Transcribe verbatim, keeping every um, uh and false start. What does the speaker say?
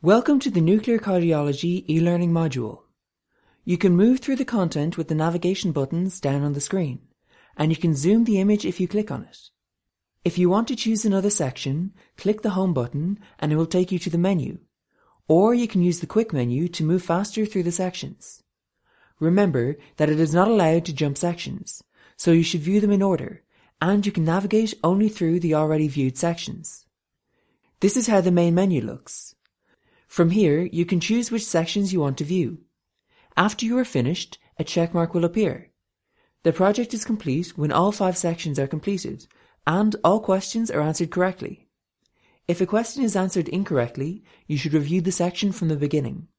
Welcome to the Nuclear Cardiology e-learning module. You can move through the content with the navigation buttons down on the screen, and you can zoom the image if you click on it. If you want to choose another section, click the Home button and it will take you to the menu, or you can use the Quick menu to move faster through the sections. Remember that it is not allowed to jump sections, so you should view them in order, and you can navigate only through the already viewed sections. This is how the main menu looks. From here, you can choose which sections you want to view. After you are finished, a check mark will appear. The project is complete when all five sections are completed and all questions are answered correctly. If a question is answered incorrectly, you should review the section from the beginning.